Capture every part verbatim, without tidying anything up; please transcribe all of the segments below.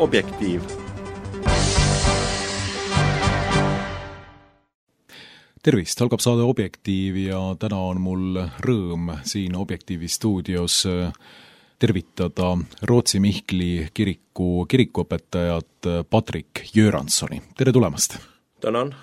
Objektiiv. Tervist, algab saade Objektiiv ja täna on mul rõõm siin Objektiivi stuudios tervitada Rootsi Mihkli kiriku kirikuõpetajat Patrik Göranssoni. Tere tulemast! Tänan!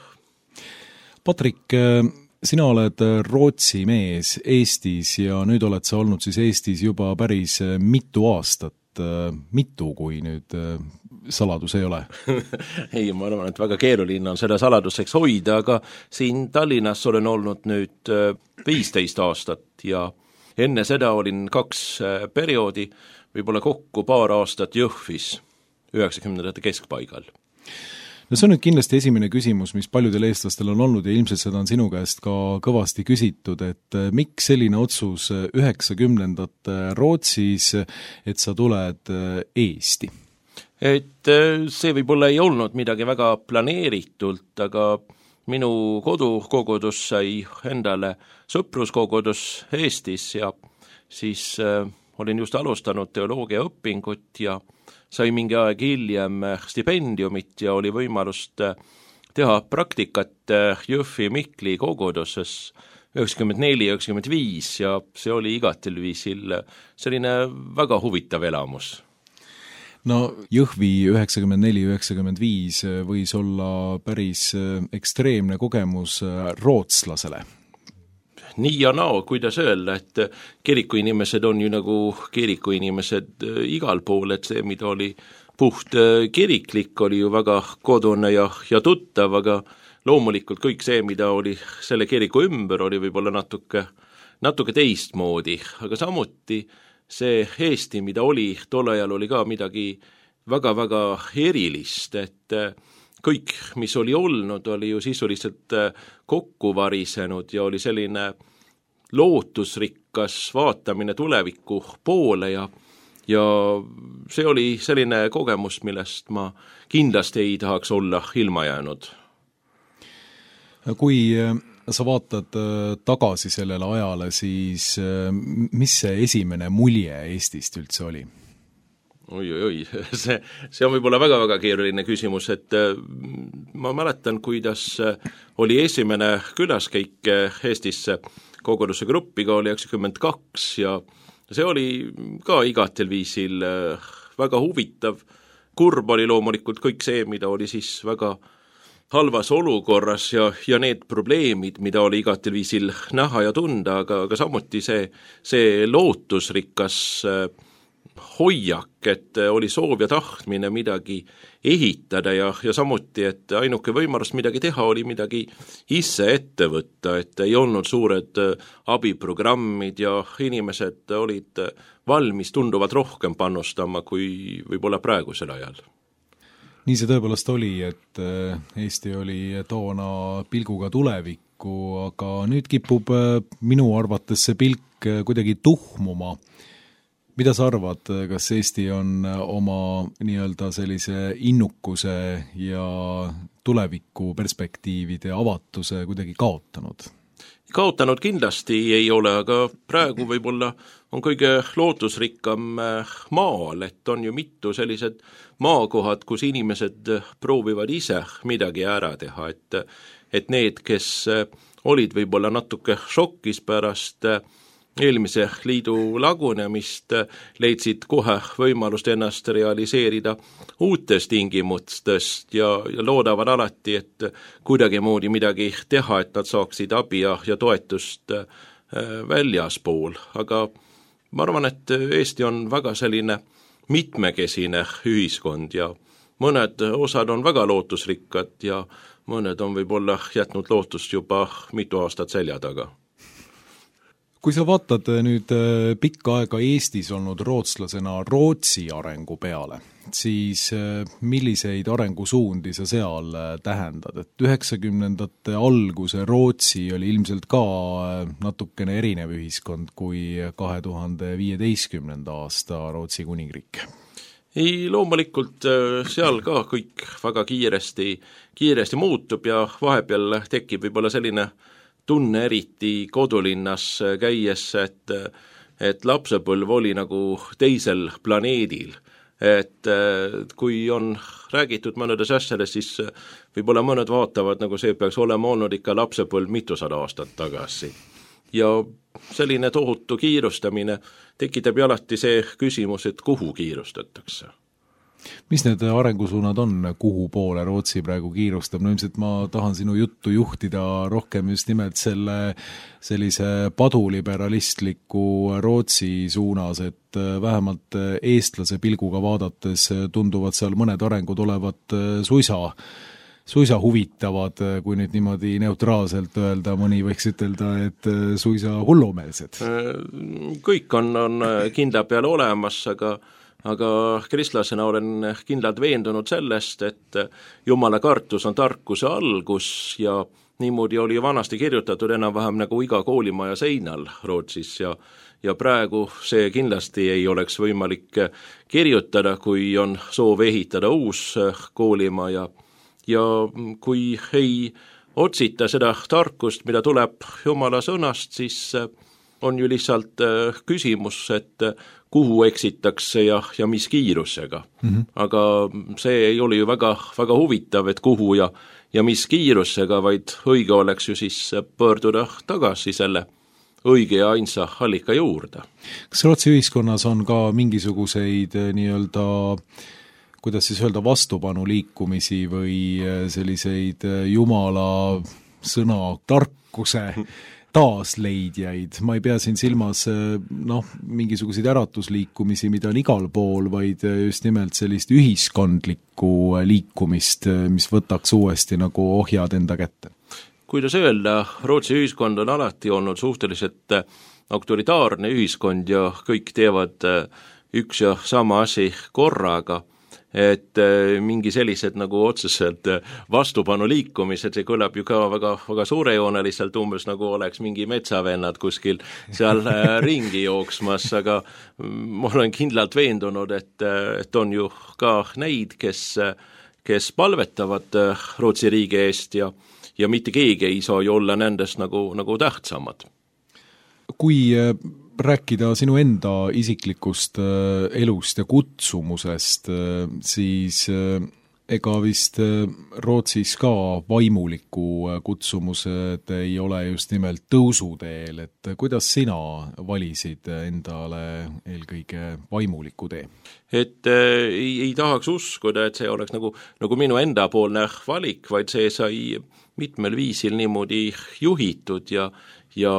Patrik, sina oled Rootsi mees Eestis ja nüüd oled sa olnud siis Eestis juba päris mitu aastat. Mitu, kui nüüd saladus ei ole? Ei, ma arvan, et väga keeruline on seda saladuseks hoida, aga siin Tallinnas olen olnud nüüd viisteist aastat ja enne seda olin kaks perioodi, võib-olla kokku paar aastat Jõhvis, üheksakümnendate keskpaigal. No see on nüüd kindlasti esimene küsimus, mis paljudel eestlastel on olnud ja ilmselt seda on sinu käest ka kõvasti küsitud, et miks selline otsus üheksakümnendate Rootsis, et sa tuled Eesti? Et see võib-olla ei olnud midagi väga planeeritult, aga minu kodukogudus sai endale sõpruskogudus Eestis ja siis olin just alustanud teoloogia õpingut ja sai mingi aeg hiljem stipendiumit ja oli võimalust teha praktikat Jõhvi Mihkli koguduses üheksakümmend neli üheksakümmend viis ja see oli igatel viisil selline väga huvitav elamus. No Jõhvi üheksakümmend neli üheksakümmend viis võis olla päris ekstreemne kogemus rootslasele. Nii ja nao, kuidas öelda, et kirikuinimesed on ju nagu kirikuinimesed igal pool, et see, mida oli puht kiriklik, oli ju väga kodune ja, ja tuttav, aga loomulikult kõik see, mida oli selle kiriku ümber, oli võib-olla natuke, natuke teistmoodi, aga samuti see Eesti, mida oli, tol ajal oli ka midagi väga-väga erilist, et kõik, mis oli olnud, oli ju sisuliselt kokku varisenud ja oli selline lootusrikkas vaatamine tuleviku poole ja, ja see oli selline kogemus, millest ma kindlasti ei tahaks olla ilma jäänud. Kui sa vaatad tagasi sellele ajale, siis mis see esimene mulje Eestist üldse oli? Oi, oi, oi, see, see on võib-olla väga-väga keeruline küsimus, et ma mäletan, kuidas oli esimene külaskäik Eestisse koguduse gruppiga oli üheksakümmend kaks ja see oli ka igatel viisil väga huvitav. Kurb oli loomulikult kõik see, mida oli siis väga halvas olukorras ja, ja need probleemid, mida oli igatel viisil näha ja tunda, aga, aga samuti see, see lootusrikas hoiak, et oli soov ja tahtmine midagi ehitada ja, ja samuti, et ainuke võimalus midagi teha oli midagi ise ette võtta, et ei olnud suured abiprogrammid ja inimesed olid valmis tunduvalt rohkem panustama kui võib-olla praegusel ajal. Nii see tõepoolest oli, et Eesti oli toona pilguga tulevikku, aga nüüd kipub minu arvates see pilk kuidagi tuhmuma. Mida sa arvad, kas Eesti on oma nii-öelda sellise innukuse ja tuleviku perspektiivide avatuse kuidagi kaotanud? Kaotanud kindlasti ei ole, aga praegu võib-olla on kõige lootusrikkam maal, et on ju mitu sellised maakohad, kus inimesed proovivad ise midagi ära teha, et, et need, kes olid võib-olla natuke šokis pärast eelmise liidu lagunemist, leidsid kohe võimalust ennast realiseerida uutest tingimustest ja, ja loodavad alati, et kuidagi moodi midagi teha, et nad saaksid abi ja, ja toetust väljaspool. Aga ma arvan, et Eesti on väga selline mitmekesine ühiskond ja mõned osad on väga lootusrikkad ja mõned on võib-olla jätnud lootust juba mitu aastat selja taga. Kui sa vaatad nüüd pikka aega Eestis olnud rootslasena Rootsi arengu peale, siis milliseid arengusuundi sa seal tähendad? Et üheksakümnendate alguse Rootsi oli ilmselt ka natukene erinev ühiskond kui kahe tuhande viieteistkümnenda aasta Rootsi kuningriik. Ei, loomulikult seal ka kõik väga kiiresti, kiiresti muutub ja vahepeal tekib võib-olla selline tunne eriti kodulinnas käies, et, et lapsepõlv oli nagu teisel planeedil. et kui on räägitud mõnedes asjades, siis võib-olla mõned vaatavad, nagu see peaks olema olnud ikka lapsepõlv mitusada aastat tagasi. Ja selline tohutu kiirustamine tekitab ju alati see küsimus, et kuhu kiirustatakse. Mis need arengusuunad on, kuhu poole Rootsi praegu kiirustab? No ilmselt ma tahan sinu juttu juhtida rohkem just nimelt selle sellise paduliberalistliku Rootsi suunas, et vähemalt eestlase pilguga vaadates tunduvad seal mõned arengud olevat suisa suisa huvitavad, kui nüüd niimoodi neutraalselt öelda, mõni võiks ütelda, et suisa hullumeelsed. Kõik on, on kindla peale olemas, aga aga kristlasena olen kindlalt veendunud sellest, et Jumala kartus on tarkuse algus ja niimoodi oli vanasti kirjutatud enam-vähem nagu iga koolimaja seinal Rootsis ja ja praegu see kindlasti ei oleks võimalik kirjutada, kui on soov ehitada uus koolimaja ja kui ei otsita seda tarkust, mida tuleb Jumala sõnast, siis on ju lihtsalt küsimus, et kuhu eksitakse ja, ja mis kiirusega. Mm-hmm. Aga see ei ole ju väga, väga huvitav, et kuhu ja, ja mis kiirusega, vaid õige oleks ju siis pöörduda tagasi selle õige ja ainsa allika juurde. Kas Rootsi ühiskonnas on ka mingisuguseid nii-öelda, kuidas siis öelda, vastupanu liikumisi või selliseid Jumala sõna tarkuse taasleidjaid? Ma ei pea siin silmas noh, mingisuguseid äratusliikumisi, mida on igal pool, vaid just nimelt sellist ühiskondlikku liikumist, mis võtaks uuesti nagu ohjad enda kätte. Kuidas öelda, Rootsi ühiskond on alati olnud suhteliselt autoritaarne ühiskond ja kõik teevad üks ja sama asi korraga, et mingi sellised nagu otseselt vastupanu liikumised, see kõlab ju ka väga, väga suurejooneliselt, umbes nagu oleks mingi metsavennad kuskil seal ringi jooksmas, aga ma olen kindlalt veendunud, et, et on ju ka neid, kes, kes palvetavad Rootsi riigi eest ja, ja mitte keegi ei saa ju olla nendest nagu, nagu tähtsamad. Kui rääkida sinu enda isiklikust elust ja kutsumusest, siis ega vist Rootsis ka vaimuliku kutsumused ei ole just nimelt tõusuteel, et kuidas sina valisid endale eelkõige vaimuliku tee? Et äh, ei, ei tahaks uskuda, et see oleks nagu, nagu minu endapoolne valik, vaid see sai mitmel viisil niimoodi juhitud ja, ja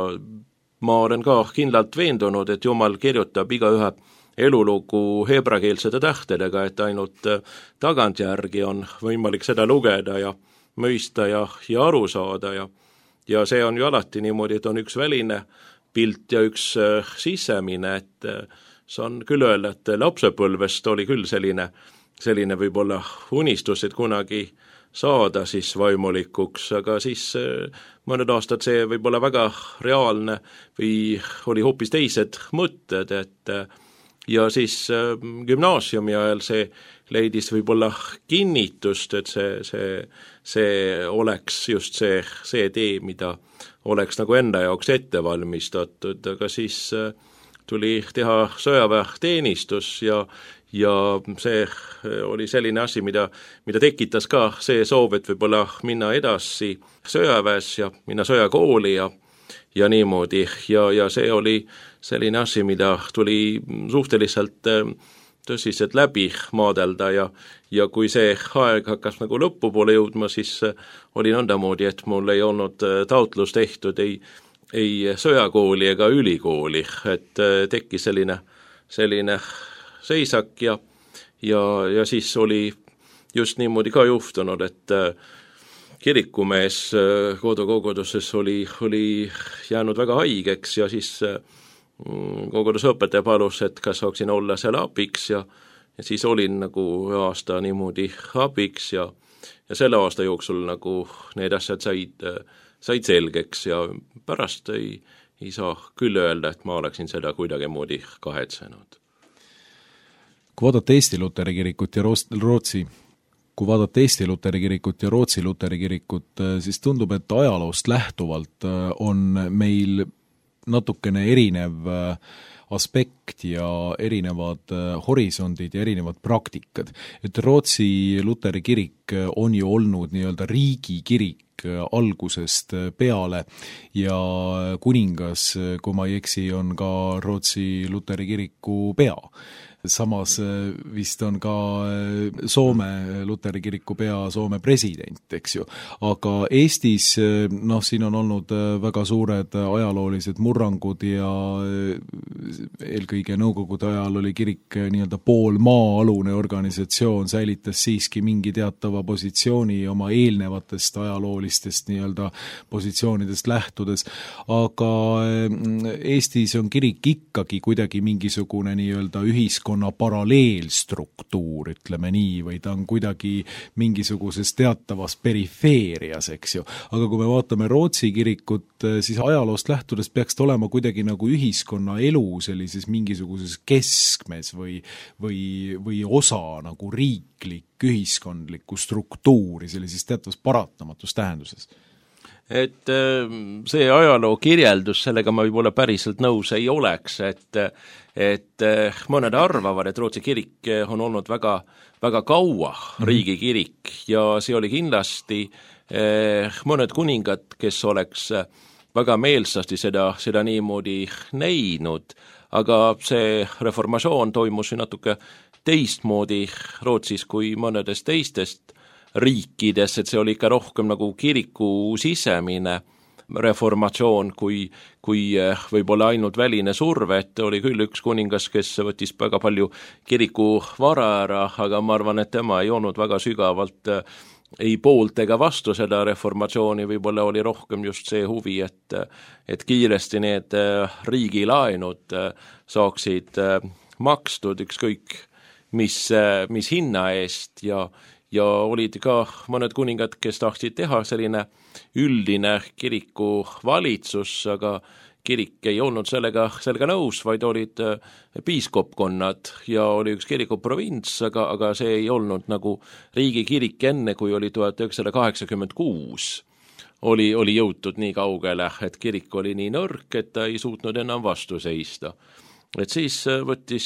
ma olen ka kindlalt veendunud, et Jumal kirjutab igaühe elulugu heebrakeelsete tähtedega, et ainult tagantjärgi on võimalik seda lugeda ja mõista ja, ja aru saada ja, ja see on ju alati niimoodi, et on üks väline pilt ja üks sisemine, et saan küll öelda, et lapsepõlvest oli küll selline, selline võib-olla unistus, et kunagi saada siis vaimulikuks, aga siis mõned aastad see võib olla väga reaalne või oli hoopis teised mõtted, et ja siis gümnaasiumi ajal see leidis võib-olla kinnitust, et see, see, see oleks just see, see tee, mida oleks nagu enda jaoks ette valmistatud, aga siis tuli teha sõjaväeteenistus ja ja see oli selline asi, mida, mida tekitas ka see soov, et võib-olla minna edasi sõjaväes ja minna sõjakooli ja, ja niimoodi. Ja, ja see oli selline asi, mida tuli suhteliselt tõsiselt läbi maadelda ja, ja kui see aeg hakkas nagu lõpupoole jõudma, siis oli nõndamoodi, et mul ei olnud taotlus tehtud ei, ei sõjakooli ega ülikooli, et tekkis selline, selline seisak ja, ja, ja siis oli just niimoodi ka juhtunud, et kirikumees kodukoguduses oli, oli jäänud väga haigeks ja siis koguduse õpetaja palus, et kas saaksin olla seal abiks ja, ja siis olin nagu aasta niimoodi abiks ja, ja selle aasta jooksul nagu need asjad said, said selgeks ja pärast ei, ei saa küll öelda, et ma oleksin seda kuidagi moodi kahetsenud. Kui vaadata Eesti Luteri kirikut ja Rootsi, kui vaadata Eesti Luteri kirikut ja Rootsi Luteri kirikut, siis tundub, et ajaloost lähtuvalt on meil natukene erinev aspekt ja erinevad horisondid ja erinevad praktikad. Et Rootsi luteri kirik on ju olnud nii-öelda riigikirik algusest peale ja kuningas, kui ma ei eksi, on ka Rootsi luteri kiriku pea. Samas vist on ka Soome luteri kiriku pea Soome president, eks ju. Aga Eestis, noh, siin on olnud väga suured ajaloolised murrangud ja eelkõige nõukogude ajal oli kirik nii-öelda pool maa-alune organisatsioon, säilitas siiski mingi teatava positsiooni oma eelnevatest ajaloolistest nii-öelda positsioonidest lähtudes. Aga Eestis on kirik ikkagi kuidagi mingisugune nii-öelda ühiskonna paralleelstruktuur, ütleme nii, või ta on kuidagi mingisuguses teatavas perifeerias, eks ju. Aga kui me vaatame Rootsi kirikut, siis ajaloost lähtudes peaks ta olema kuidagi nagu ühiskonna elu sellises mingisuguses keskmes või, või, või osa nagu riiklik ühiskondlikku struktuuri sellises teatavas paratamatus tähenduses. Et see ajaloo kirjeldus, sellega ma võib-olla päriselt nõus ei oleks, et, et mõned arvavad, et Rootsi kirik on olnud väga, väga kaua riigikirik ja see oli kindlasti mõned kuningad, kes oleks väga meelsasti seda, seda niimoodi näinud, aga see reformatsioon toimus natuke teistmoodi Rootsis kui mõnedest teistest riikides, et see oli ikka rohkem nagu kiriku sisemine reformatsioon, kui, kui võib-olla ainult väline surve, et oli küll üks kuningas, kes võttis väga palju kiriku vara ära, aga ma arvan, et tema ei olnud väga sügavalt ei poolt ega vastu seda reformatsiooni, võib-olla oli rohkem just see huvi, et, et kiiresti need riigilaenud saaksid makstud ükskõik mis, mis hinna eest ja ja olid ka mõned kuningad, kes tahtsid teha selline üldine kiriku valitsus, aga kirik ei olnud sellega, sellega nõus, vaid olid piiskopkonnad ja oli üks kirikuprovints, aga, aga see ei olnud nagu riigikirik enne, kui oli tuhat üheksasada kaheksakümmend kuus. Oli, oli jõutud nii kaugele, et kirik oli nii nõrk, et ta ei suutnud enam vastu seista. Et siis võttis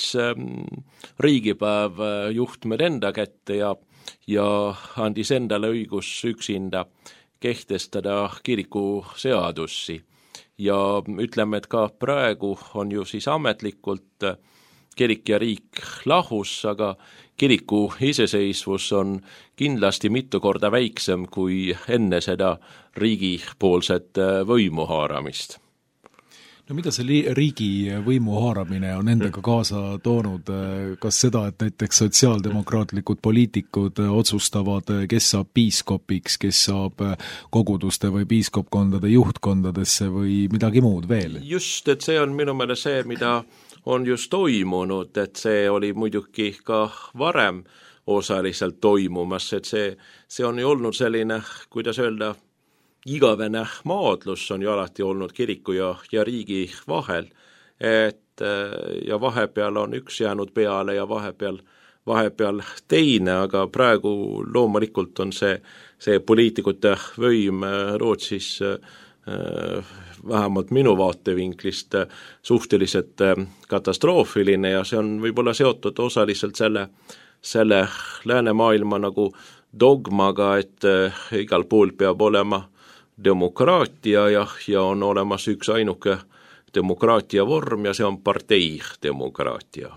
riigipäev juhtmed enda kätte ja ja andis endale õigus üksinda kehtestada kiriku seadusi. Ja ütleme, et ka praegu on ju siis ametlikult kirik ja riik lahus, aga kiriku iseseisvus on kindlasti mitu korda väiksem kui enne seda riigipoolset võimu haaramist. No mida see riigi võimu haaramine on endaga kaasa toonud? Kas seda, et näiteks sotsiaaldemokraatlikud poliitikud otsustavad, kes saab piiskopiks, kes saab koguduste või piiskopkondade juhtkondadesse või midagi muud veel? Just, et see on minu meelest see, mida on just toimunud, et see oli muidugi ka varem osaliselt toimumas, et see, see on ju olnud selline, kuidas öelda, igavene maadlus on ju alati olnud kiriku ja, ja riigi vahel, et ja vahepeal on üks jäänud peale ja vahepeal, vahepeal teine, aga praegu loomulikult on see, see poliitikute võim Rootsis vähemalt minu vaatevinklist suhteliselt katastroofiline ja see on võib-olla seotud osaliselt selle, selle läänemaailma nagu dogmaga, et igal pool peab olema demokraatia ja, ja on olemas üks ainuke demokraatia vorm ja see on parteidemokraatia.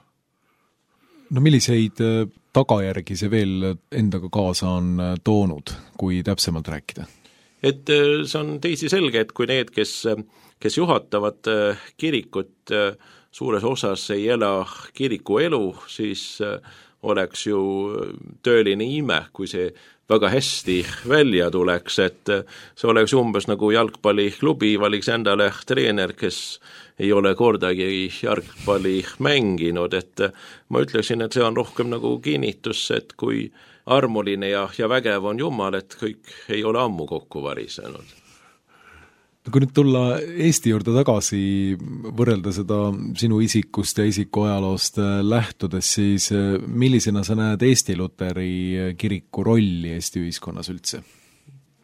No milliseid tagajärgi see veel endaga kaasa on toonud, kui täpsemalt rääkida? Et see on teisi selge, et kui need, kes, kes juhatavad kirikut suures osas ei ela kiriku elu, siis oleks ju tööline ime, kui see väga hästi välja tuleks, et see oleks umbes nagu jalgpalliklubi valiks endale treener, kes ei ole kordagi jalgpalli mänginud, et ma ütleksin, et see on rohkem nagu kinnitus, et kui armuline ja, ja vägev on Jumal, et kõik ei ole ammu kokku varisenud. Kui nüüd tulla Eesti juurde tagasi, võrrelda seda sinu isikust ja isiku ajaloost lähtudes, siis millisena sa näed Eesti Luteri kiriku rolli Eesti ühiskonnas üldse?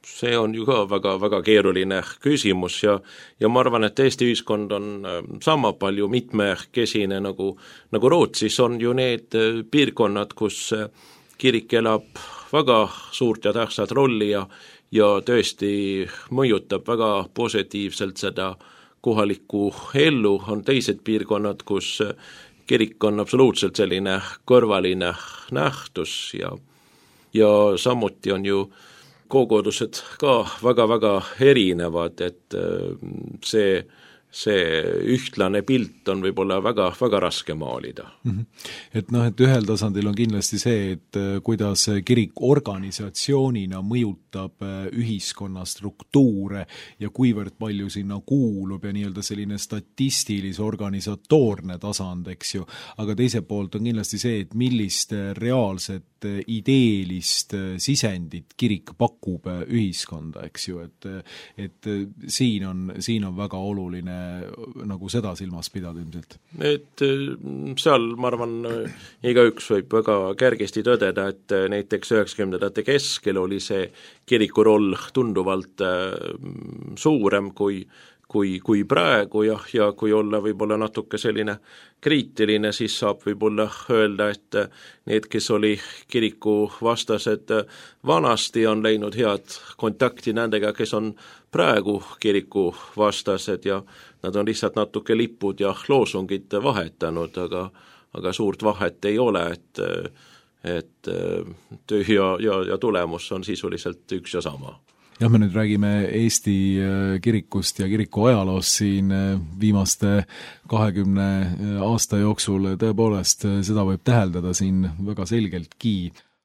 see on ju ka väga, väga keeruline küsimus ja, ja ma arvan, et Eesti ühiskond on sama palju mitmekesine nagu, nagu Rootsis on ju need piirkonnad, kus kirik elab väga suurt ja tähtsat rolli ja, ja tõesti mõjutab väga positiivselt seda kohalikku ellu, on teised piirkonnad, kus kirik on absoluutselt selline kõrvaline nähtus ja, ja samuti on ju kogudused ka väga-väga erinevad, et see, see ühtlane pilt on võib-olla väga, väga raske maalida. Mm-hmm. Et noh, et ühel tasandil on kindlasti see, et kuidas kirik organisatsioonina mõjutab ühiskonna struktuure ja kuivõrd palju sinna kuulub ja nii-öelda selline statistilis organisatoorne tasand, eks ju, aga teiselt poolt on kindlasti see, et millist reaalset ideelist sisendit kirik pakub ühiskonda, eks ju, et, et siin on, siin on väga oluline nagu seda silmas pidada ilmselt. Et seal, ma arvan, igaüks võib väga kergesti tõdeda, et näiteks üheksakümnendate keskel oli see kiriku roll tunduvalt suurem kui kui, kui praegu ja, ja kui olla võib-olla natuke selline kriitiline, siis saab võib-olla öelda, et need, kes oli kiriku vastased vanasti, on leidnud head kontakti nendega, kes on praegu kiriku vastased ja nad on lihtsalt natuke lipud ja loosungid vahetanud, aga, aga suurt vahet ei ole, et, et töö ja, ja, ja tulemus on sisuliselt üks ja sama. Jah, me nüüd räägime Eesti kirikust ja kiriku ajaloost siin viimaste kahekümne aasta jooksul, tõepoolest seda võib täheldada siin väga selgeltki.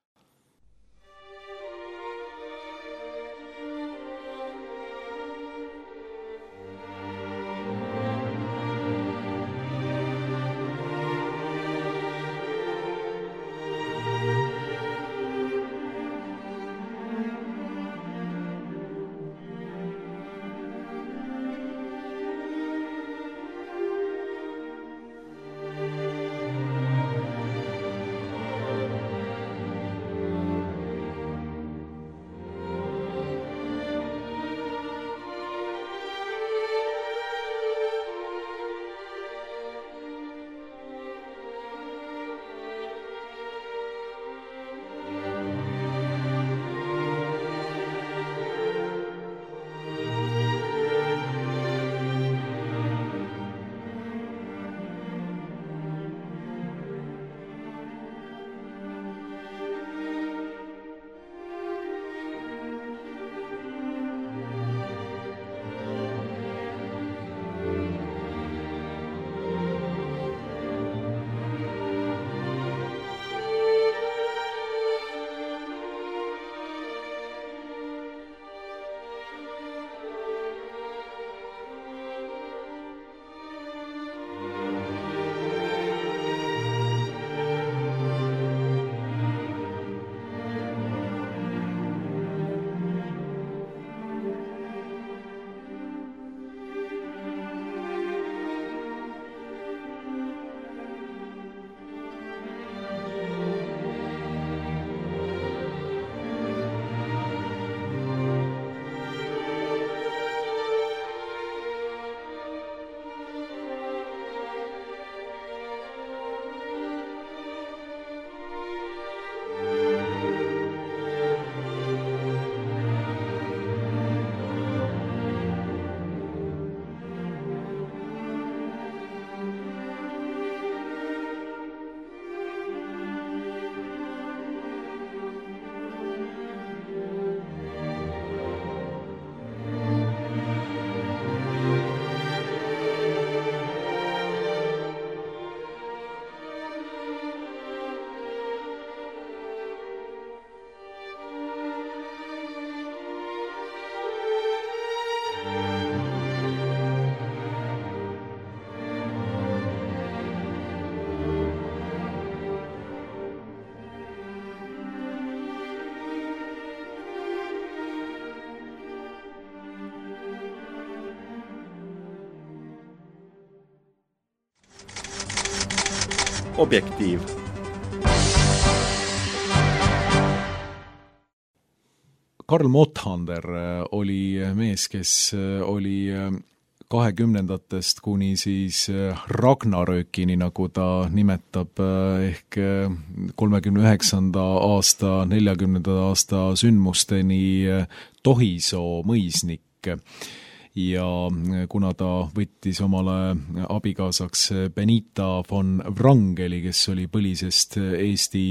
Objektiiv. Karl Mothander oli mees, kes oli kahekümnendatest kuni siis Ragnarökini, nagu ta nimetab, ehk kolmekümne üheksanda aasta, neljakümnenda aasta sündmusteni Tohisoo mõisnik. Ja kuna ta võttis omale abikaasaks Benita von Wrangeli, kes oli põlisest Eesti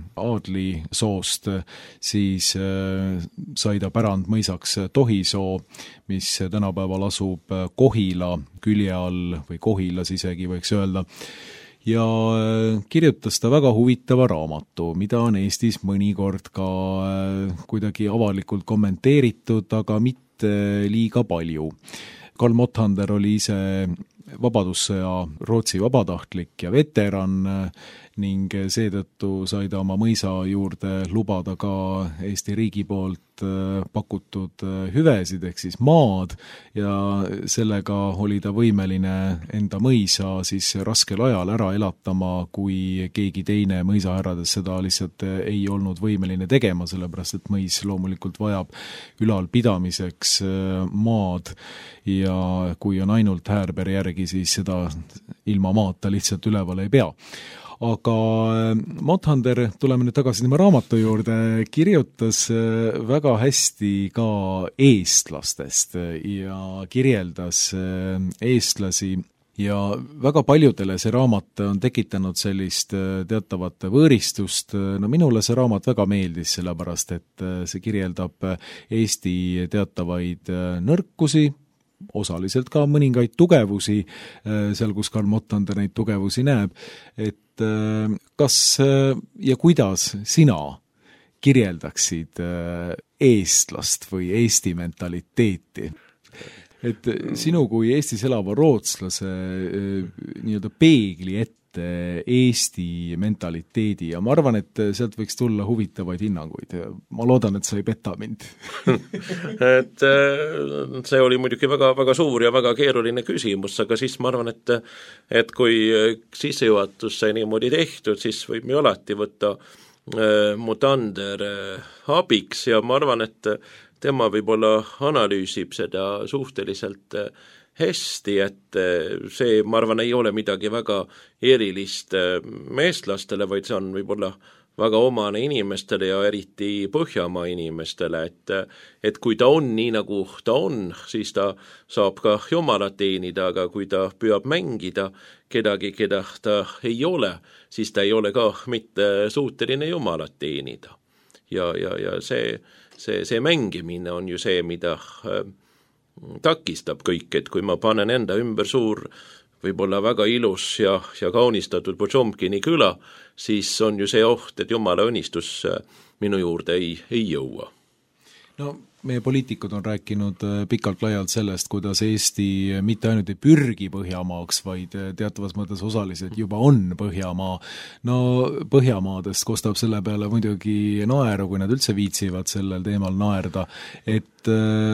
aadlisoost, siis sai ta pärandmõisaks Tohisoo, mis tänapäeval asub Kohila külje all või Kohilas isegi võiks öelda. Ja kirjutas ta väga huvitava raamatu, mida on Eestis mõnikord ka kuidagi avalikult kommenteeritud, aga mitte liiga palju. Karl Mothander oli ise vabadussõja Rootsi vabatahtlik ja veteran ning seetõttu sai ta oma mõisa juurde lubada ka Eesti riigi poolt pakutud hüvesid ehk siis maad ja sellega oli ta võimeline enda mõisa siis raskel ajal ära elatama, kui keegi teine mõisahärrades seda lihtsalt ei olnud võimeline tegema, sellepärast et mõis loomulikult vajab ülalpidamiseks maad ja kui on ainult häärber järgi, siis seda ilma maata lihtsalt üleval ei pea. Aga Mothander, tuleme nüüd tagasi tema raamatu juurde, kirjutas väga hästi ka eestlastest ja kirjeldas eestlasi ja väga paljudele see raamat on tekitanud sellist teatavat võõristust. No minule see raamat väga meeldis, sellepärast et see kirjeldab Eesti teatavaid nõrkusi, osaliselt ka mõningaid tugevusi, seal kus Karl Mothander neid tugevusi näeb, et kas ja kuidas sina kirjeldaksid eestlast või Eesti mentaliteeti? Et sinu kui Eestis elava rootslase nii-öelda peegli ette Eesti mentaliteedi ja ma arvan, et sealt võiks tulla huvitavaid hinnanguid. Ma loodan, et sa ei peta mind. et see oli muidugi väga, väga suur ja väga keeruline küsimus, aga siis ma arvan, et, et kui sissejuhatus sai niimoodi tehtud, siis võib me alati võtta Mothander abiks ja ma arvan, et tema võib-olla analüüsib seda suhteliselt hästi, et see, ma arvan, ei ole midagi väga erilist eestlastele, vaid see on võib-olla väga omane inimestele ja eriti Põhjamaa inimestele, et, et kui ta on nii, nagu ta on, siis ta saab ka jumalat teenida, aga kui ta püüab mängida kedagi, keda ta ei ole, siis ta ei ole ka mitte suuteline jumalat teenida. Ja, ja, ja see, see, see mängimine on ju see, mida takistab kõik, et kui ma panen enda ümber suur, võib-olla väga ilus ja, ja kaunistatud Potšomkini küla, siis on ju see oht, et jumala õnnistus minu juurde ei, ei jõua. No meie poliitikud on rääkinud pikalt laialt sellest, kuidas Eesti mitte ainult ei pürgi Põhjamaaks, vaid teatavas mõttes osaliselt juba on Põhjamaa. No Põhjamaadest kostab selle peale muidugi naeru, kui nad üldse viitsivad sellel teemal naerda, et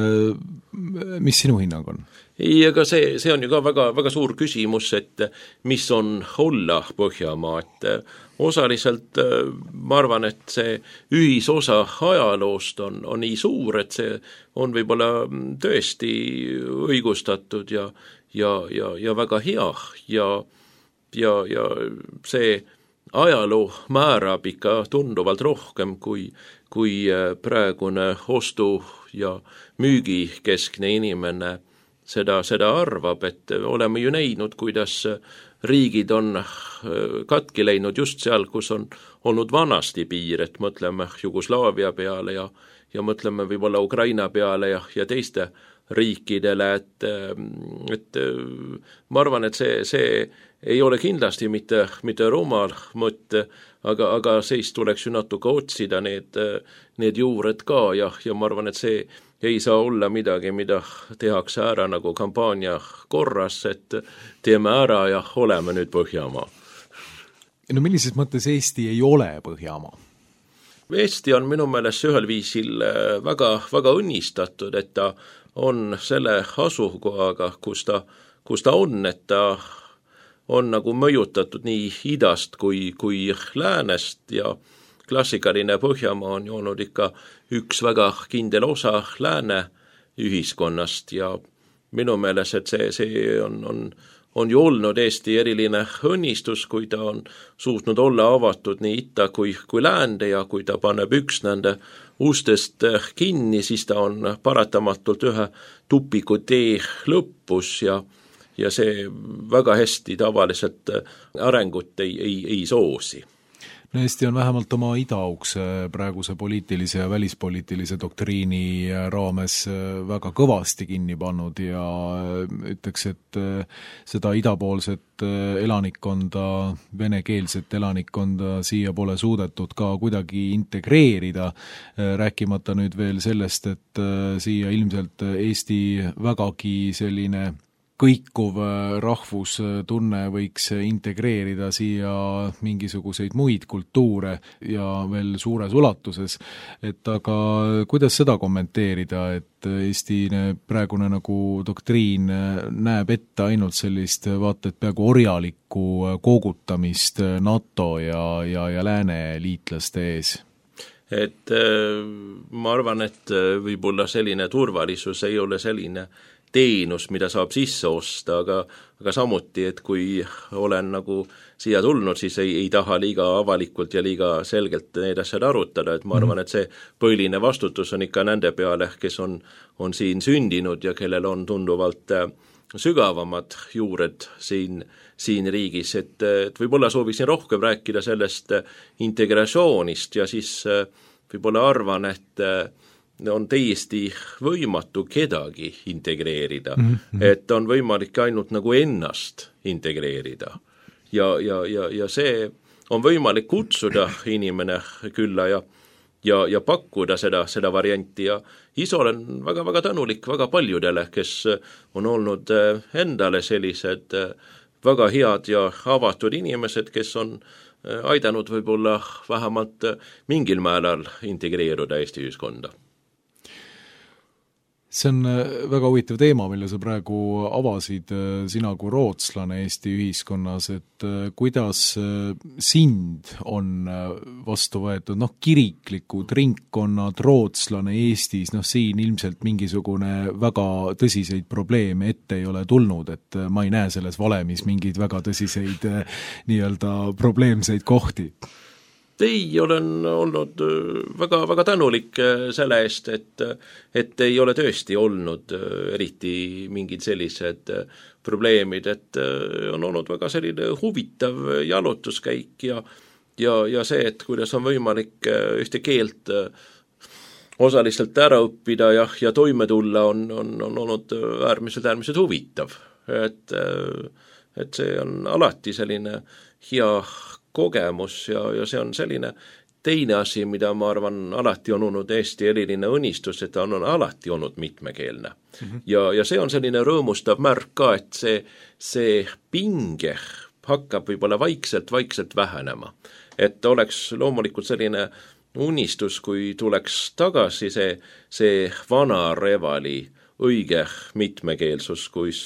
mis sinu hinnang on? Ei, aga see, see on ju ka väga, väga suur küsimus, et mis on olla Põhjamaa, et osaliselt ma arvan, et see ühisosa ajaloost on, on nii suur, et see on võib-olla tõesti õigustatud ja, ja, ja, ja väga hea ja, ja, ja see ajaloo määrab ikka tunduvalt rohkem kui, kui praegune ostu- ja müügikeskne inimene seda, seda arvab, et oleme ju näinud, kuidas riigid on katki läinud just seal, kus on olnud vanasti piir, et mõtleme Jugoslaavia peale ja, ja mõtleme võib-olla Ukraina peale ja, ja teiste riikidele, et, et ma arvan, et see, see ei ole kindlasti mitte, mitte rumal mõte, aga, aga siis tuleks ju natuke otsida need, need juured ka ja, ja ma arvan, et see ei saa olla midagi, mida tehakse ära nagu kampaania korras, et teeme ära ja oleme nüüd Põhjamaa. No millises mõttes Eesti ei ole Põhjamaa? Eesti on minu meelest ühel viisil väga, väga õnnistatud, et ta on selle asukohaga, kus ta, kus ta on, et ta on nagu mõjutatud nii idast kui, kui läänest ja klassikaline Põhjamaa on ju olnud ikka üks väga kindel osa lääne ühiskonnast ja minu meelest, et see, see on, on, on ju olnud Eesti eriline õnnistus, kui ta on suutnud olla avatud nii ita kui, kui läände ja kui ta paneb üks nende ustest kinni, siis ta on paratamatult ühe tupiku tee lõpus ja, ja see väga hästi tavaliselt arengut ei, ei, ei soosi. No Eesti on vähemalt oma idaukse praeguse poliitilise ja välispoliitilise doktriini raames väga kõvasti kinni pannud ja ütleks, et seda idapoolset elanikkonda, venekeelset elanikkonda siia pole suudetud ka kuidagi integreerida, rääkimata nüüd veel sellest, et siia ilmselt Eesti vägagi selline kõikuv rahvustunne võiks integreerida siia mingisuguseid muid kultuure ja veel suures ulatuses, et aga kuidas seda kommenteerida, et Eesti praegune nagu doktriin näeb ette ainult sellist vaata, et peaaegu orjalikku koogutamist NATO ja, ja, ja lääne liitlaste ees? Et ma arvan, et võib-olla selline turvalisus ei ole selline teenus, mida saab sisse osta, aga, aga samuti, et kui olen nagu siia tulnud, siis ei, ei taha liiga avalikult ja liiga selgelt neid asjad arutada, et ma arvan, et see põhiline vastutus on ikka nende peale, kes on, on siin sündinud ja kellel on tunduvalt sügavamad juured siin, siin riigis, et, et võib-olla sooviksin rohkem rääkida sellest integratsioonist ja siis võib-olla arvan, et on täiesti võimatu kedagi integreerida, mm-hmm. et on võimalik ainult nagu ennast integreerida. Ja, ja, ja, ja see on võimalik kutsuda inimene külla ja, ja, ja pakkuda seda, seda varianti ja ise olen väga, väga tänulik väga paljudele, kes on olnud endale sellised väga head ja avatud inimesed, kes on aidanud võib-olla vähemalt mingil määral integreeruda Eesti ühiskonda. See on väga huvitav teema, mille sa praegu avasid, sina kui rootslane Eesti ühiskonnas, et kuidas sind on vastu võetud, noh, kiriklikud ringkonnad, rootslane Eestis, noh, siin ilmselt mingisugune väga tõsiseid probleeme ette ei ole tulnud, et ma ei näe selles valemis mingeid väga tõsiseid nii-öelda probleemseid kohti. Ei, olen olnud väga, väga tänulik selle eest, et, et ei ole tõesti olnud eriti mingid sellised probleemid, et on olnud väga selline huvitav jalutuskäik ja, ja, ja see, et kuidas on võimalik ühte keelt osaliselt ära õppida ja, ja toime tulla, on, on, on olnud äärmiselt, äärmiselt huvitav. Et, et see on alati selline hea kogemus ja, ja see on selline teine asi, mida ma arvan alati on olnud Eesti eriline õnnistus, et ta on, on alati olnud mitmekeelne. Mm-hmm. Ja, ja see on selline rõõmustav märk ka, et see, see pinge hakkab võib-olla vaikselt, vaikselt vähenema. Et oleks loomulikult selline unistus, kui tuleks tagasi see, see vana Revali õige mitmekeelsus, kus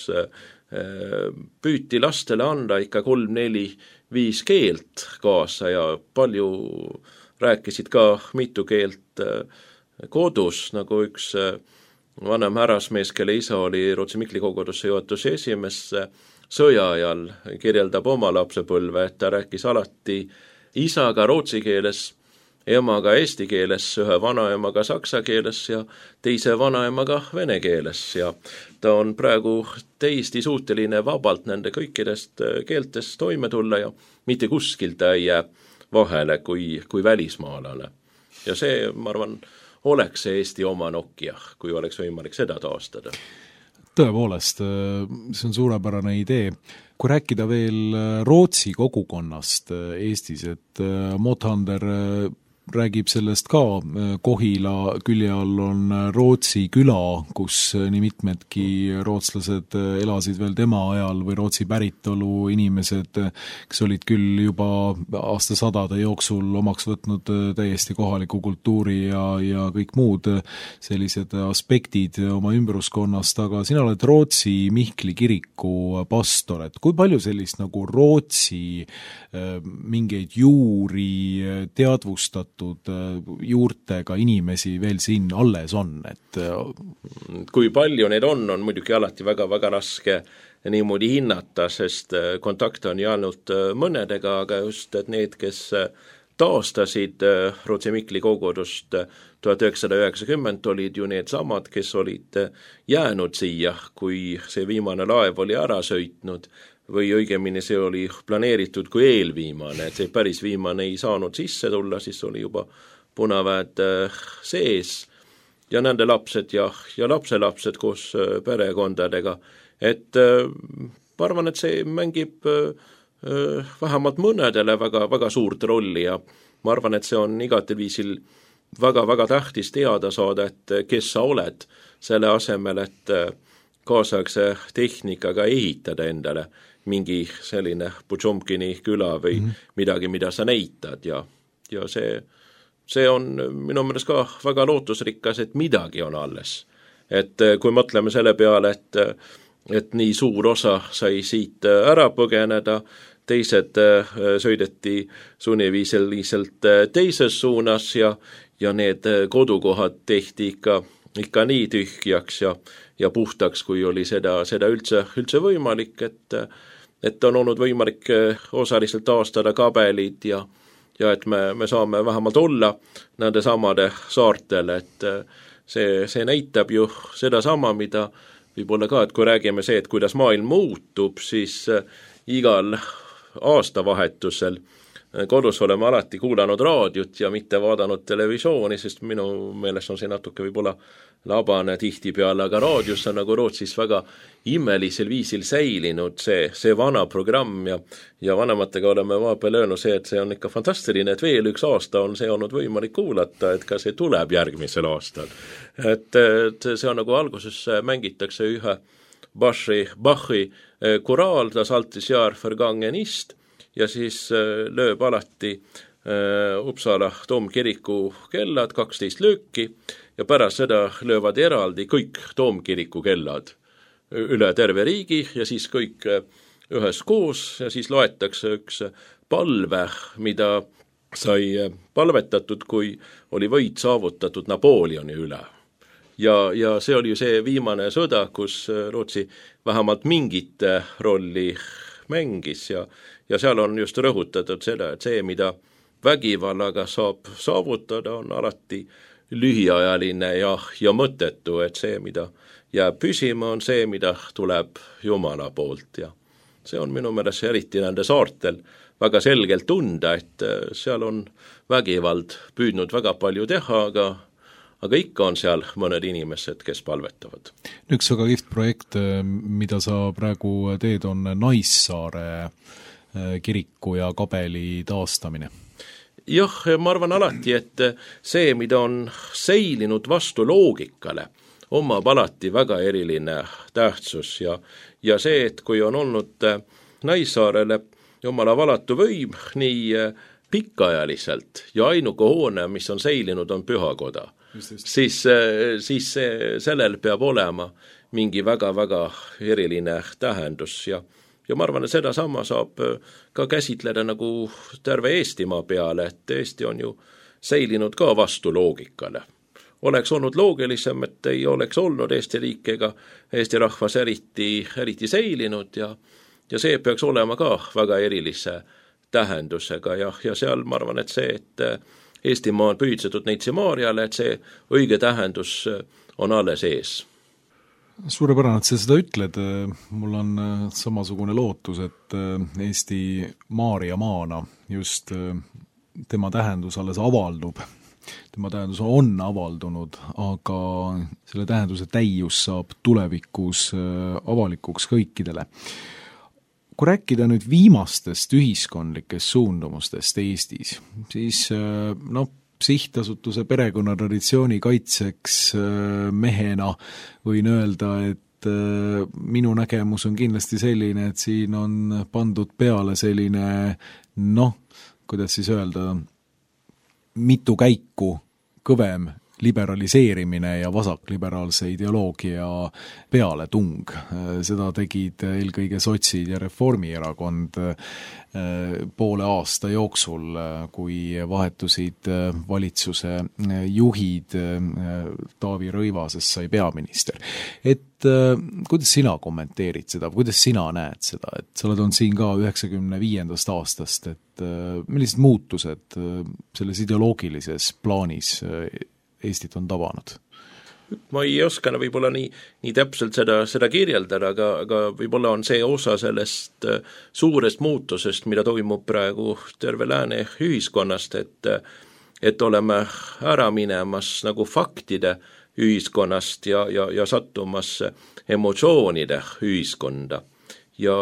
püüti lastele anda ikka kolm, neli, viis keelt kaasa ja palju rääkisid ka mitu keelt kodus, nagu üks vanem härrasmees, kelle isa oli Rootsi Mikli kogudusse juhatuse esimees sõja ajal, kirjeldab oma lapsepõlve, et ta rääkis alati isaga rootsi keeles, emaga eesti keeles, ühe vanaemaga saksa keeles ja teise vanaemaga vene keeles ja ta on praegu täiesti suuteline vabalt nende kõikidest keeltest toime tulla ja mitte kuskilt ta ei jää vahele kui, kui välismaalane. Ja see, ma arvan, oleks see Eesti oma Nokia, kui oleks võimalik seda taastada. Tõepoolest, see on suurepärane idee. Kui rääkida veel Rootsi kogukonnast Eestis, et Mothander räägib sellest ka, Kohila külje all on Rootsi küla, kus nii mitmedki rootslased elasid veel tema ajal või Rootsi päritolu inimesed, kes olid küll juba aastasadade jooksul omaks võtnud täiesti kohaliku kultuuri ja, ja kõik muud sellised aspektid oma ümbruskonnast, aga sina oled Rootsi Mihkli kiriku pastor, et kui palju sellist nagu Rootsi mingeid juuri teadvustat seotud juurtega inimesi veel siin alles on, et kui palju neid on, on muidugi alati väga-väga raske niimoodi hinnata, sest kontakte on ju ainult mõnedega, aga just et need, kes taastasid Rootsi Mikli kogudust tuhat üheksasada üheksakümmend, olid ju need samad, kes olid jäänud siia, kui see viimane laev oli ära sõitnud, või õigemini see oli planeeritud kui eelviimane, et see päris viimane ei saanud sisse tulla, siis oli juba punaväed sees ja nende lapsed ja, ja lapselapsed koos perekondadega. Et ma arvan, et see mängib vähemalt mõnedele väga, väga suurt rolli ja ma arvan, et see on igatel viisil väga-väga tähtis teada saada, et kes sa oled selle asemel, et kaasaegse tehnikaga ehitada endale mingi selline Putšomkini küla või mm-hmm. midagi, mida sa näitad ja, ja see, see on minu meelest ka väga lootusrikas, et midagi on alles. Et kui mõtleme selle peale, et, et nii suur osa sai siit ära põgeneda, teised sõideti sunniviisiliselt teises suunas ja, ja need kodukohad tehti ikka, ikka nii tühjaks ja, ja puhtaks, kui oli seda, seda üldse, üldse võimalik, et, et on olnud võimalik osaliselt taastada kabelid ja, ja et me, me saame vähemalt olla nende samade saartel, et see, see näitab ju seda sama, mida võib-olla ka, et kui räägime see, et kuidas maailm muutub, siis igal aastavahetusel kodus oleme alati kuulanud raadiot ja mitte vaadanud televisiooni, sest minu meelest on see natuke võib-olla labane tihtipeale, aga raadios on nagu Rootsis väga imelisel viisil säilinud see, see vana programm ja, ja vanematega oleme vahepeal öelnud see, et see on ikka fantastiline, et veel üks aasta on see olnud võimalik kuulata, et ka see tuleb järgmisel aastal. Et, et see on nagu alguses mängitakse ühe Bachi, Bachi koraal, das altes jaar vergangen ist ja siis lööb alati Uppsala Toomkiriku kellad, kaksteist lööki ja pärast seda löövad eraldi kõik Toomkiriku kellad üle terve riigi ja siis kõik ühes koos ja siis loetakse üks palve, mida sai palvetatud, kui oli võit saavutatud Napoleoni üle. Ja, ja see oli ju see viimane sõda, kus Rootsi vähemalt mingit rolli mängis ja, ja seal on just rõhutatud seda, et see, mida vägivallaga saab saavutada, on alati lühiajaline ja, ja mõttetu, et see, mida jääb püsima, on see, mida tuleb Jumala poolt ja see on minu meelest eriti nende saartel väga selgelt tunda, et seal on vägivald püüdnud väga palju teha, aga aga ikka on seal mõned inimesed, kes palvetavad. Üks väga kihvt projekt, mida sa praegu teed, on Naissaare kiriku ja kabeli taastamine. Jah, ma arvan alati, et see, mida on seilinud vastu loogikale, omab alati väga eriline tähtsus ja, ja see, et kui on olnud Naissaarele Jumala valatu võim nii pikaajaliselt ja ainuke hoone, mis on seilinud, on pühakoda. Just, just. Siis, siis sellel peab olema mingi väga-väga eriline tähendus ja, ja ma arvan, et seda sama saab ka käsitleda nagu terve Eestimaa peale, et Eesti on ju seilinud ka vastu loogikale. Oleks olnud loogilisem, et ei oleks olnud Eesti riik ega Eesti rahvas eriti, eriti seilinud ja, ja see peaks olema ka väga erilise tähendusega ja, ja seal ma arvan, et see, et Eestimaa on püüdsetud Neitsi Maarjale, et see õige tähendus on alles ees. Suurepärane, et sa seda ütled. Mul on samasugune lootus, et Eesti Maarja maana just tema tähendus alles avaldub. Tema tähendus on avaldunud, aga selle tähenduse täius saab tulevikus avalikuks kõikidele. Kui rääkida nüüd viimastest ühiskondlikest suundumustest Eestis, siis no, sihtasutuse perekonnatraditsiooni kaitseks mehena võin öelda, et minu nägemus on kindlasti selline, et siin on pandud peale selline, noh, kuidas siis öelda, mitu käiku kõvem liberaliseerimine ja vasakliberaalse ideoloogia pealetung. Seda tegid eelkõige sotsid ja Reformierakond poole aasta jooksul, kui vahetusid valitsuse juhid, Taavi Rõivasest sai peaminister. Et kuidas sina kommenteerid seda, kuidas sina näed seda, et sa oled on siin ka üheksakümne viiendast aastast, et millised muutused selles ideoloogilises plaanis Eestit on tabanud? Ma ei oska võib-olla nii, nii täpselt seda, seda kirjeldada, aga, aga võib-olla on see osa sellest suurest muutusest, mida toimub praegu terve lääne ühiskonnast, et, et oleme ära minemas nagu faktide ühiskonnast ja, ja, ja sattumas emotsioonide ühiskonda. Ja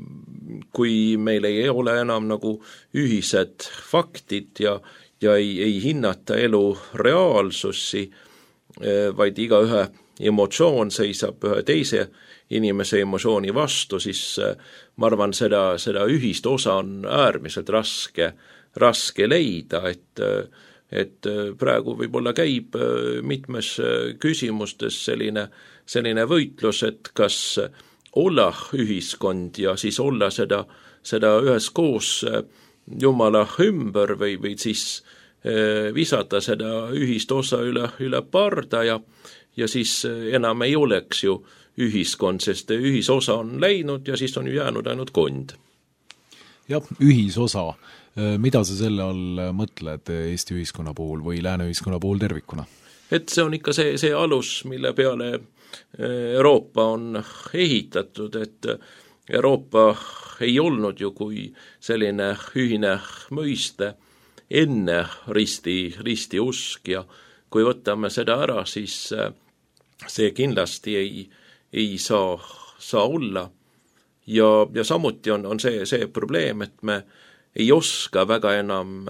kui meil ei ole enam nagu ühised faktid ja, ja ei, ei hinnata elu reaalsusi, vaid igaühe emotsioon seisab ühe teise inimese emotsiooni vastu, siis ma arvan, seda, seda ühist osa on äärmiselt raske, raske leida, et, et praegu võib-olla käib mitmes küsimustes selline, selline võitlus, et kas olla ühiskond ja siis olla seda, seda üheskoos Jumala ümber või, või siis visata seda ühist osa üle, üle parda ja, ja siis enam ei oleks ju ühiskond, sest ühisosa on läinud ja siis on ju jäänud ainult kond. Jah, ühisosa. Mida sa selle all mõtled Eesti ühiskonna puhul või lääne ühiskonna puhul tervikuna? Et see on ikka see, see alus, mille peale Euroopa on ehitatud, et Euroopa ei olnud ju kui selline ühine mõiste enne risti, risti usk ja kui võtame seda ära, siis see kindlasti ei, ei saa, saa olla. Ja, ja samuti on, on see, see probleem, et me ei oska väga enam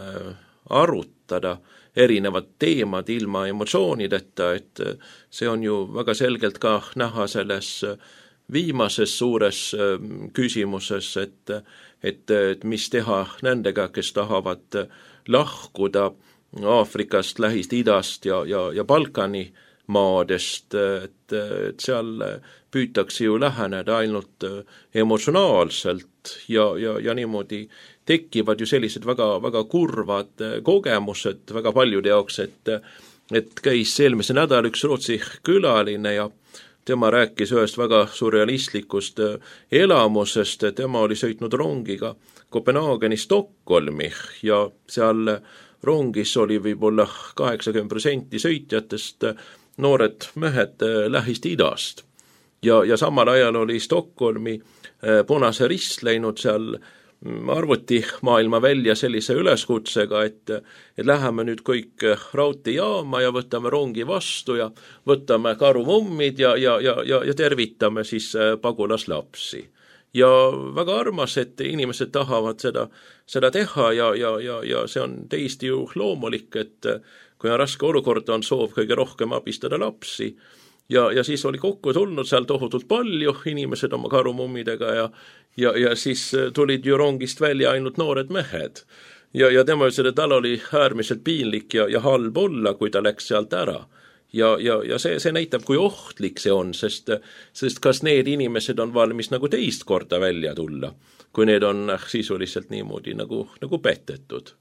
arutada erinevad teemad ilma emotsioonideta, et see on ju väga selgelt ka näha selles viimases suures küsimuses, et, et, et mis teha nendega, kes tahavad lahkuda Aafrikast, Lähist-Idast ja, ja, ja Balkani maadest, et, et seal püütakse ju läheneda ainult emotsionaalselt ja, ja, ja niimoodi tekivad ju sellised väga, väga kurvad kogemused väga paljude jaoks, et, et käis eelmise nädal üks Rootsi külaline ja tema rääkis ühest väga surrealistlikust elamusest, tema oli sõitnud rongiga Kopenhaageni Stockholmi ja seal rongis oli võib-olla kaheksakümmend protsenti sõitjatest noored mehed Lähist-Idast. Ja, ja samal ajal oli Stockholmi Punase Rist läinud seal arvuti maailma välja sellise üleskutsega, et, et läheme nüüd kõik raudteejaama ja võtame rongi vastu ja võtame karumummid ja, ja, ja, ja, ja tervitame siis pagulaslapsi. Ja väga armas, et inimesed tahavad seda, seda teha ja, ja, ja, ja see on täiesti ju loomulik, et kui on raske olukord, on soov kõige rohkem abistada lapsi. Ja, ja siis oli kokku tulnud seal tohutult palju inimesed oma karumummidega ja, ja, ja siis tulid ju rongist välja ainult noored mehed. Ja, ja tema ütles, et tal oli äärmiselt piinlik ja, ja halb olla, kui ta läks sealt ära. Ja, ja, ja see, see näitab, kui ohtlik see on, sest, sest kas need inimesed on valmis nagu teist korda välja tulla, kui need on sisuliselt niimoodi nagu, nagu petetud.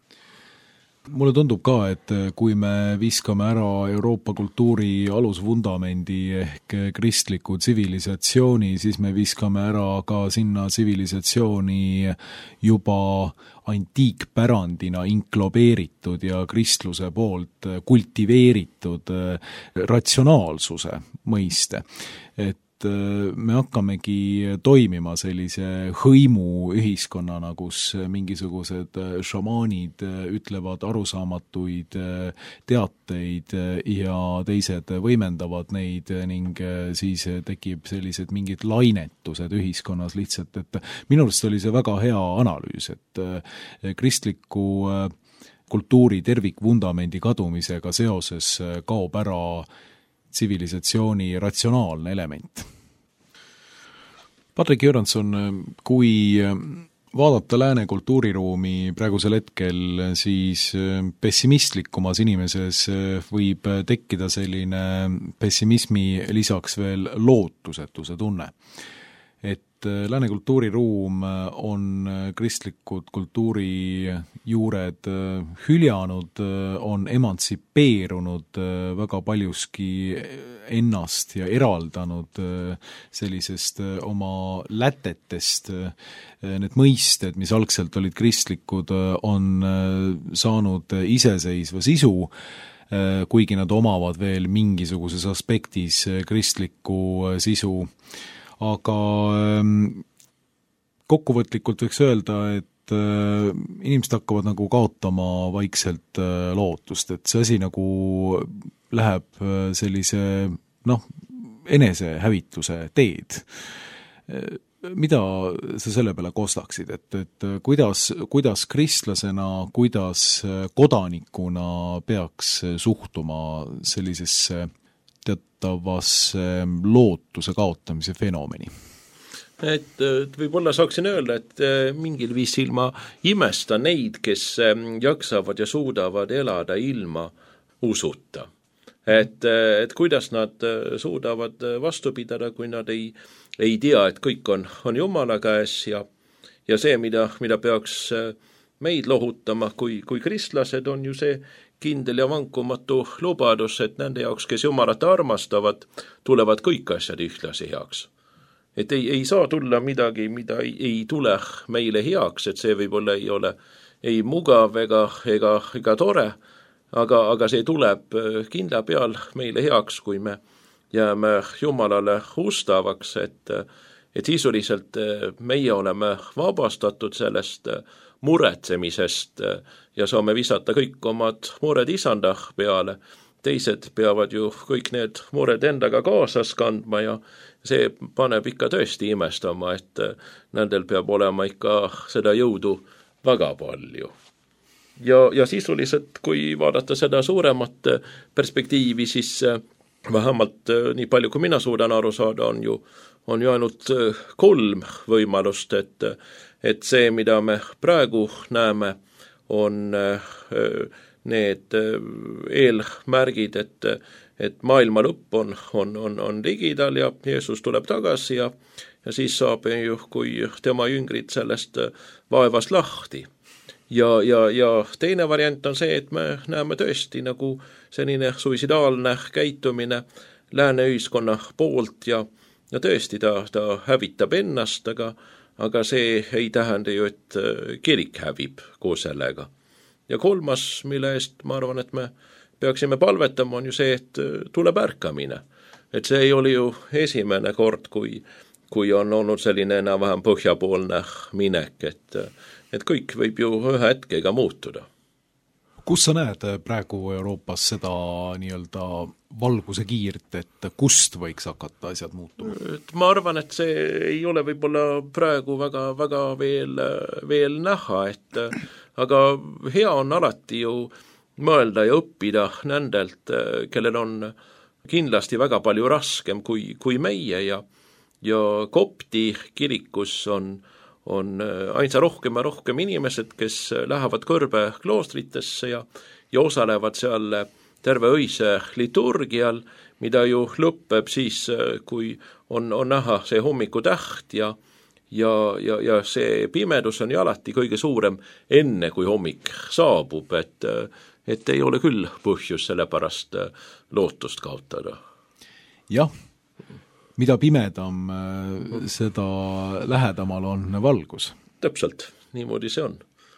Mulle tundub ka, et kui me viskame ära Euroopa kultuuri alusvundamendi ehk kristliku tsivilisatsiooni, siis me viskame ära ka sinna tsivilisatsiooni juba antiikpärandina inklobeeritud ja kristluse poolt kultiveeritud ratsionaalsuse mõiste. Et me hakkamegi toimima sellise hõimu ühiskonnana, kus mingisugused šamaanid ütlevad arusaamatuid teateid ja teised võimendavad neid ning siis tekib sellised mingid lainetused ühiskonnas lihtsalt, et minu arust oli see väga hea analüüs, et kristliku kultuuri tervikvundamendi kadumisega seoses kaob ära tsivilisatsiooni ratsionaalne element. Patrik Jüranson, kui vaadata lääne kultuuriruumi praegusel hetkel, siis pessimistikumas inimeses võib tekkida selline pessimismi lisaks veel lootusetuse tunne. Et lääne kultuuriruum on kristlikud kultuurijuured hüljanud, on emantsipeerunud väga paljuski ennast ja eraldanud sellisest oma lätetest. Need mõisted, mis algselt olid kristlikud, on saanud iseseisva sisu, kuigi nad omavad veel mingisuguses aspektis kristlikku sisu. Aga kokkuvõtlikult võiks öelda, et inimesed hakkavad nagu kaotama vaikselt lootust, et see asi nagu läheb sellise, noh, enesehävituse teed. Mida sa selle peale kostaksid, et, et kuidas, kuidas kristlasena, kuidas kodanikuna peaks suhtuma sellisesse teatavasse lootuse kaotamise fenomeni? Et, et võib-olla saaksin öelda, et mingil viisil ma imesta neid, kes jaksavad ja suudavad elada ilma usuta. Et, et kuidas nad suudavad vastu pidada, kui nad ei, ei tea, et kõik on, on Jumala käes ja, ja see, mida, mida peaks meid lohutama kui, kui kristlased, on ju see kindel ja vankumatu lubadus, et nende jaoks, kes Jumalat armastavad, tulevad kõik asjad ühtlasi heaks. Et ei, ei saa tulla midagi, mida ei, ei tule meile heaks, et see võib-olla ei ole ei mugav ega, ega, ega tore, aga, aga see tuleb kindla peal meile heaks, kui me jääme Jumalale ustavaks, et, et sisuliselt meie oleme vabastatud sellest muretsemisest ja saame visata kõik omad mured isanda peale. Teised peavad ju kõik need mured endaga kaasas kandma ja see paneb ikka tõesti imestama, et nendel peab olema ikka seda jõudu väga palju. Ja, ja sisuliselt, kui vaadata seda suuremat perspektiivi, siis vähemalt nii palju, kui mina suudan aru saada, on ju, on ju ainult kolm võimalust, et et see, mida me praegu näeme, on need eelmärgid, et, et maailma lõpp on, on, on, on ligidal ja Jeesus tuleb tagasi ja, ja siis saab ju, kui tema jüngrid sellest vaevast lahti. Ja, ja, ja teine variant on see, et me näeme tõesti nagu selline suicidaalne käitumine lääne ühiskonna poolt ja, ja tõesti ta, ta hävitab ennast, aga aga see ei tähenda ju, et kirik hävib koos sellega. Ja kolmas, mille eest ma arvan, et me peaksime palvetama, on ju see, et tuleb ärkamine. Et see ei oli ju esimene kord, kui, kui on olnud selline enam-vähem põhjapoolne minek, et, et kõik võib ju ühe hetkega muutuda. Kus sa näed praegu Euroopas seda nii-öelda valguse kiirt, et kust võiks hakata asjad muutuma? Ma arvan, et see ei ole võib-olla praegu väga, väga veel, veel näha, et aga hea on alati ju mõelda ja õppida nendelt, kellel on kindlasti väga palju raskem kui, kui meie ja, ja kopti kirikus on on ainsa rohkem ja rohkem inimesed, kes lähevad kõrbe kloostritesse ja, ja osalevad seal terve öise liturgial, mida ju lõpeb siis, kui on, on näha see hommikutäht ja, ja, ja, ja see pimedus on ju alati kõige suurem enne, kui hommik saabub, et, et ei ole küll põhjus selle pärast lootust kaotada. Jah. Mida pimedam, seda lähedamal on valgus. Täpselt, niimoodi see on.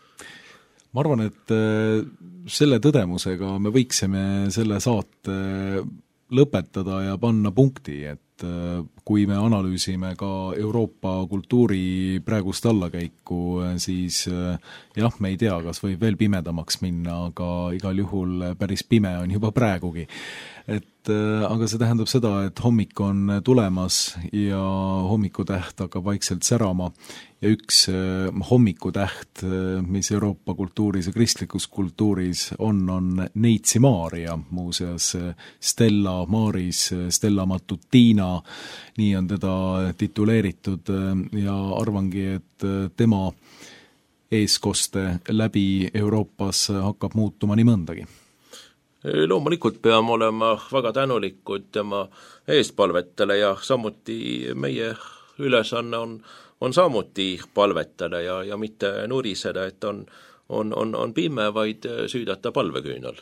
Ma arvan, et selle tõdemusega me võiksime selle saate lõpetada ja panna punkti, et kui me analüüsime ka Euroopa kultuuri praegust allakäiku, siis jah, me ei tea, kas võib veel pimedamaks minna, aga igal juhul päris pime on juba praegugi. et aga see tähendab seda, et hommik on tulemas ja hommikutäht hakkab vaikselt särama ja üks hommikutäht, mis Euroopa kultuuris ja kristlikus kultuuris on, on Neitsi Maarja, muuseas Stella Maris, Stella Matutina, nii on teda tituleeritud ja arvangi, et tema eeskoste läbi Euroopas hakkab muutuma nii mõndagi. Loomulikult peame olema väga tänulikud tema eespalvetele ja samuti meie ülesanne on, on samuti palvetada ja, ja mitte nuriseda, et on, on, on, on pime, vaid süüdata palveküünal.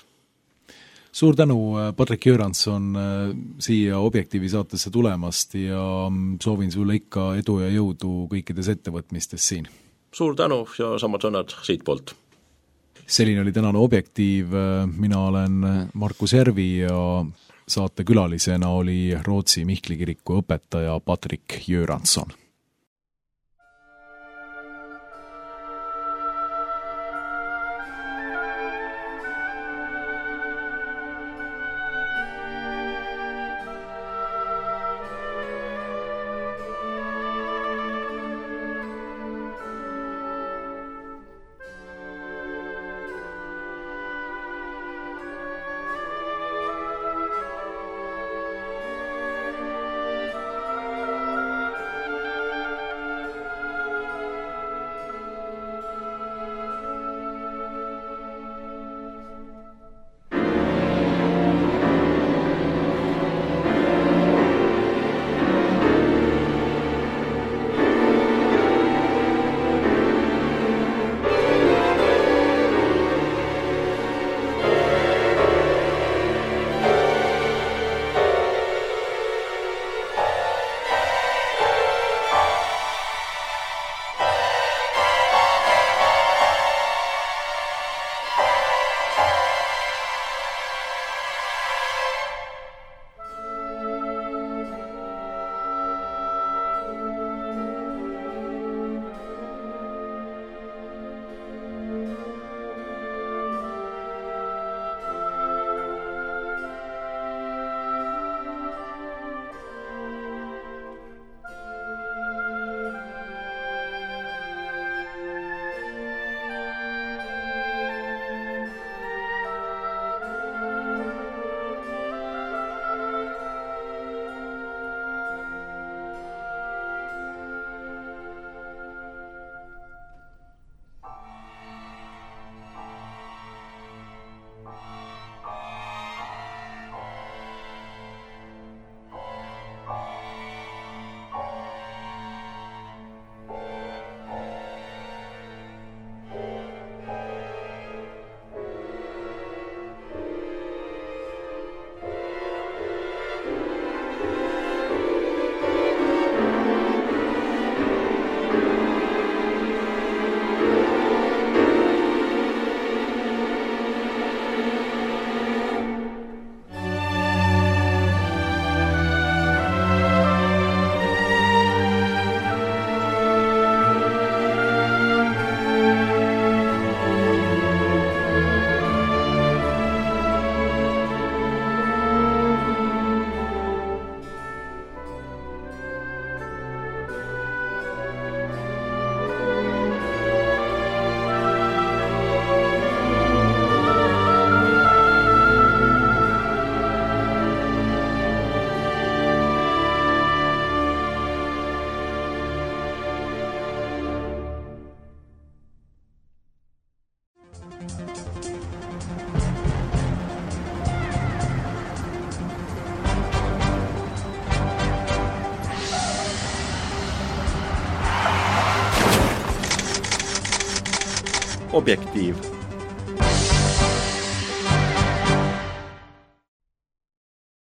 Suur tänu, Patrik Jõranson, siia Objektiivi saatesse tulemast ja soovin sulle ikka edu ja jõudu kõikides ettevõtmistes siin. Suur tänu ja samad sõnad siit poolt. Selline oli tänane Objektiiv, mina olen Markus Järvi ja saate külalisena oli Rootsi Mihkli kiriku õpetaja Patrik Jõranson. Objektiiv